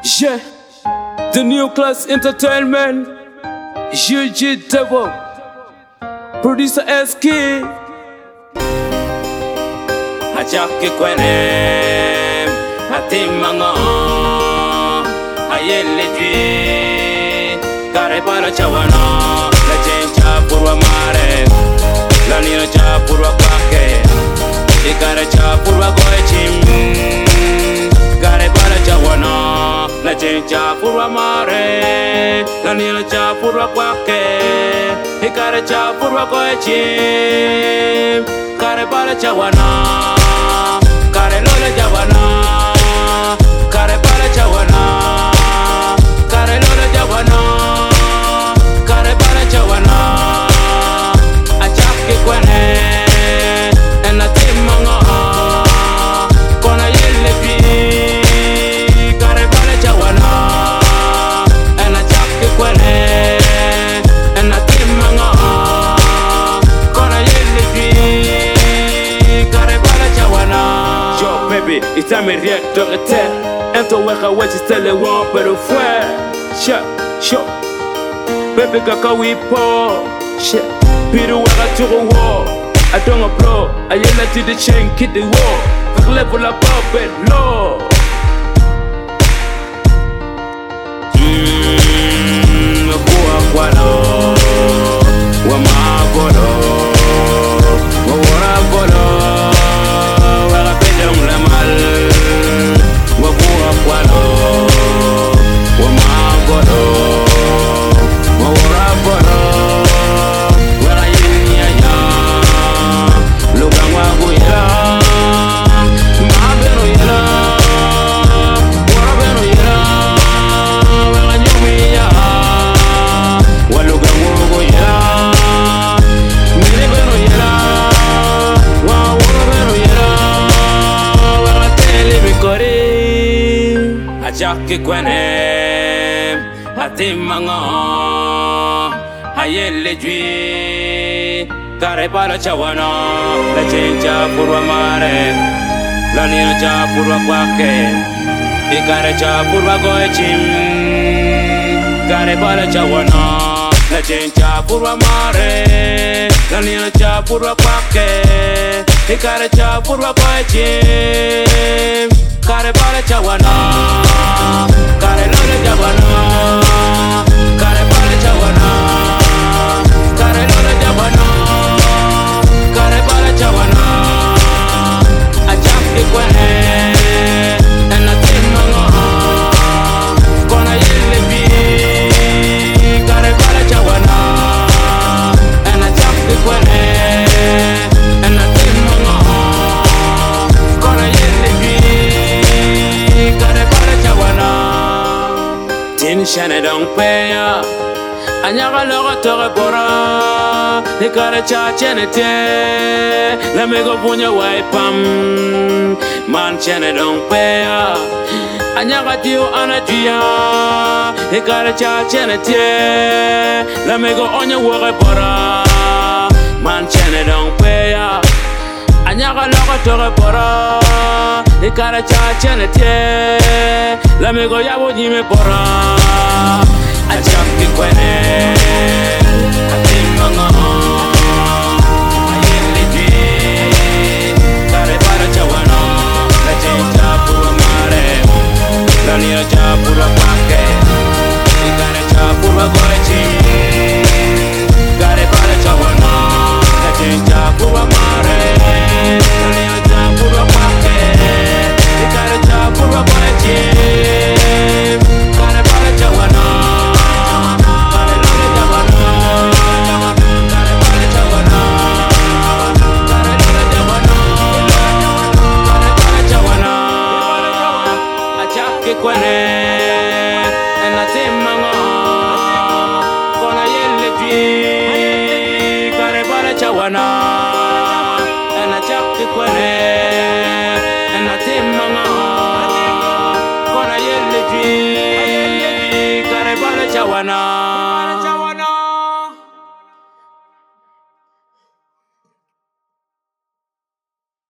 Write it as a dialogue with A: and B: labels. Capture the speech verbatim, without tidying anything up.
A: Yeah, the new class entertainment. G G Devil, producer S K.
B: Achake kwenem, atimango, ayele dwi, kare para chawana, la chencha purwa mare, la nina cha purwa kwake, ikare cha purwa goechim, kare para chawana, la chencha purwa mare, la nina cha purwa kwake, ikare cha purwa goechim, kare para chawana. Kare lole jawana, kare para chawana, kare lole jawana, kare para chawana. Achake kwene, ena timango, kona yele pi, kare para chawana, ena chake kwene, ena timango, kona yele pi, kare para chawana. Baby, it's time to react to the tell. And to work out what you tell it one, but a fire. Shut, shut. Baby, kaka we pour. Shit. Peter, work out to the wall. I don't applaud. I yell at the chain, kid the wall. Fuck level up, up and low. Mmm, Kua Kualo. Wama Bolo. Wawara Bolo. Achake kwene, atimango, ayele dwi, kare para chawana, la chencha purwa mare, la nina cha purwa kwake, ikare cha purwa goechim, kare para chawana, la chencha purwa mare, la nina cha purwa kwake, ikare cha purwa goechim. Kare para chawana, kare lole jawana, kare para chawana, kare lole jawana, kare para chawana. Achake kwene, ena timango, kona yele pi, kare para chawana, ena chake kwene, ena timango, kona yele pi. Shane don't pay ya. Anyaga logo tore bora. Ikare cha chene te. Let me go punya waipam. Man chane don't pay ya. Anyaga dio anadia. Ikare cha chene te. Let me go on your wore bora. Man chane don't pay ya. Anyaga logo tore bora. Ikare cha chene te. Let me go yabo jime bora. Achake kwene, atimango, ayele dwi, kare para chawana, la chencha purwa mare, la nina cha purwa kwake, ikare cha purwa goechim, kare para chawana, la chencha purwa mare, la nina cha purwa kwake, ikare cha purwa goechim. Kwene, ena timango, kona yele dwi, kare para chawana, ena chake kwene, ena timango, kona yele dwi, kare para chawana.